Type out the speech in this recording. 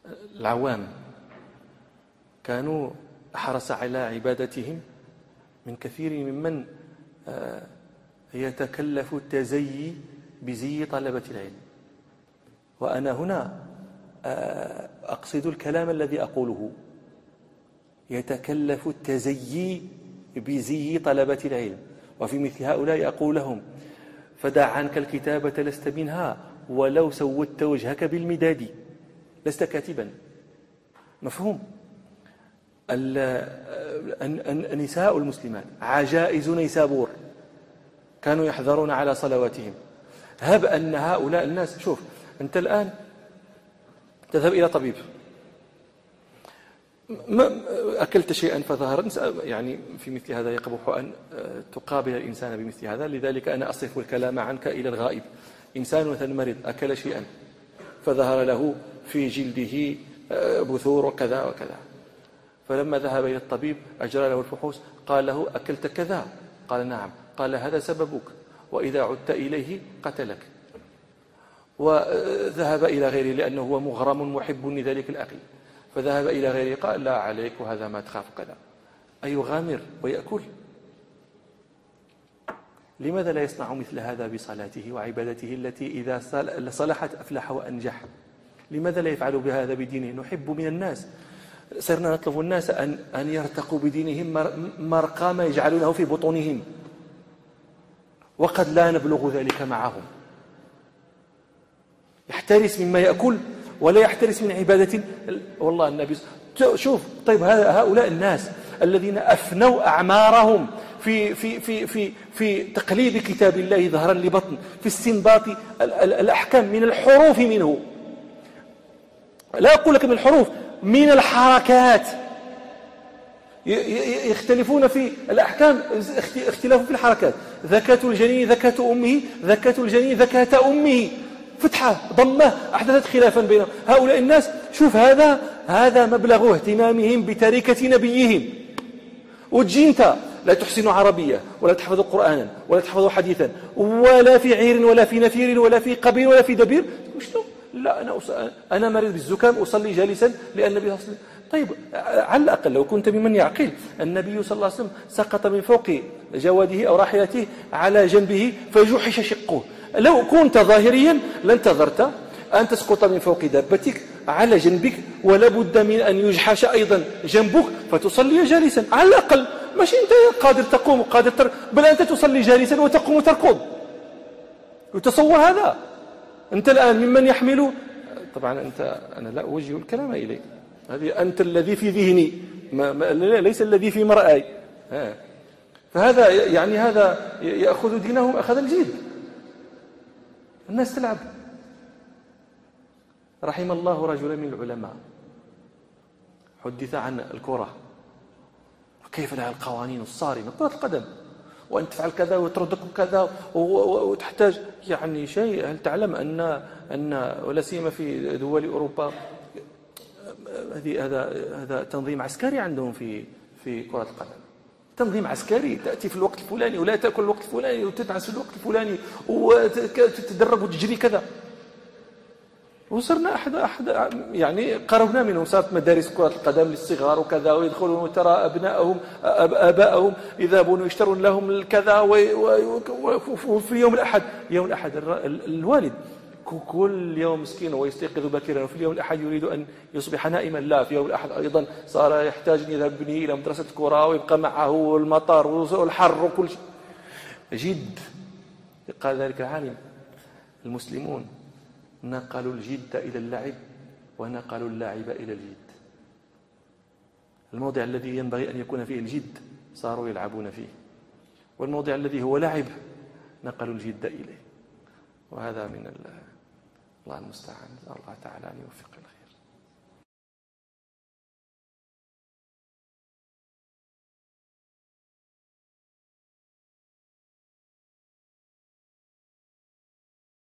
العوام كانوا أحرص على عبادتهم من كثير ممن يتكلف التزيي بزي طلبة العلم. وأنا هنا أقصد الكلام الذي أقوله، يتكلف التزيي بزي طلبة العلم. وفي مثل هؤلاء أقول لهم: فدع عنك الكتابة لست منها ولو سودت وجهك بالمداد، لست كاتبا. مفهوم؟ النساء المسلمات عجائز نيسابور كانوا يحذرون على صلواتهم. هب أن هؤلاء الناس، شوف أنت الآن تذهب إلى طبيب، أكلت شيئا فظهر، يعني في مثل هذا يقبح أن تقابل الإنسان بمثل هذا. لذلك أنا أصرف الكلام عنك إلى الغائب. إنسان مثلا مريض أكل شيئا فظهر له في جلده بثور وكذا وكذا، فلما ذهب إلى الطبيب أجرى له الفحوص، قال له: أكلت كذا؟ قال: نعم. قال: هذا سببك، وإذا عدت إليه قتلك. وذهب إلى غيره لأنه هو مغرم محب لذلك الأكل، فذهب إلى غيره قال: لا عليك وهذا ما تخاف كذا. أيغامر ويأكل؟ لماذا لا يصنع مثل هذا بصلاته وعبادته التي إذا صلحت أفلح وأنجح؟ لماذا لا يفعل بهذا بدينه؟ نحب من الناس، صرنا نطلب الناس أن يرتقوا بدينهم مرقى ما يجعلونه في بطونهم، وقد لا نبلغ ذلك معهم. يحترس مما يأكل ولا يحترس من عبادة. والله النبي شوف. طيب هؤلاء الناس الذين أفنوا أعمارهم في تقليد كتاب الله ظهرا لبطن، في استنباط الأحكام من الحروف منه، لا أقول لك من الحروف، من الحركات. يختلفون في الأحكام اختلاف في الحركات. ذكاة الجنين ذكاة أمه، ذكاة الجنين ذكاة أمه، فتحة ضمة أحدثت خلافا بينهم. هؤلاء الناس شوف، هذا مبلغ اهتمامهم بتركة نبيهم. وتجي أنت لا تحسن عربية ولا تحفظ قرآنا ولا تحفظ حديثا ولا في عير ولا في نفير ولا في قبيل ولا في دبير. شنو؟ لا أنا مريض بالزكام أصلي جالسا لأن النبي صلى الله عليه وسلم. طيب على الأقل لو كنت ممن يعقل، النبي صلى الله عليه وسلم سقط من فوق جواده أو راحلته على جنبه فجحش شقه. لو كنت ظاهريا لانتظرت أن تسقط من فوق دابتك على جنبك، ولا بد من أن يجحش أيضا جنبك فتصلي جالسا على الأقل. مش أنت قادر تقوم وقادر بل أنت تصلي جالسا وتقوم وتركض. وتصور هذا. أنت الآن ممن يحمل، طبعا أنا لا أوجه الكلام إليك، هذه أنت الذي في ذهني ليس الذي في مرأي. فهذا يعني هذا يأخذ دينهم أخذ الجد. الناس تلعب. رحم الله رجلا من العلماء حدث عن الكرة وكيف لها القوانين الصارمة، كرة القدم، وأن تفعل كذا وتردك كذا وتحتاج يعني شيء. هل تعلم أن ولا سيما في دول أوروبا هذا تنظيم عسكري عندهم في كرة القدم. تنظيم عسكري، تأتي في الوقت الفلاني ولا تأكل الوقت الفلاني وتدعس في الوقت الفلاني وتتدرب وتجري كذا. وصرنا أحد يعني قربنا منهم، صارت مدارس كرة القدم للصغار وكذا، ويدخلون وترى آباءهم يذهبون ويشترون لهم كذا. وفي يوم الأحد الوالد كل يوم مسكين ويستيقظ باكرا، وفي اليوم الأحد يريد أن يصبح نائما. لا، في يوم الأحد أيضا صار يحتاج أن يذهب ابنه إلى مدرسة كرة ويبقى معه المطار والحر وكل شيء. جد. قال ذلك العالم: المسلمون نقلوا الجد إلى اللعب ونقلوا اللعب إلى الجد. الموضع الذي ينبغي أن يكون فيه الجد صاروا يلعبون فيه، والموضع الذي هو لعب نقلوا الجد إليه. وهذا من الله المستعان. الله تعالى أن يوفق الخير.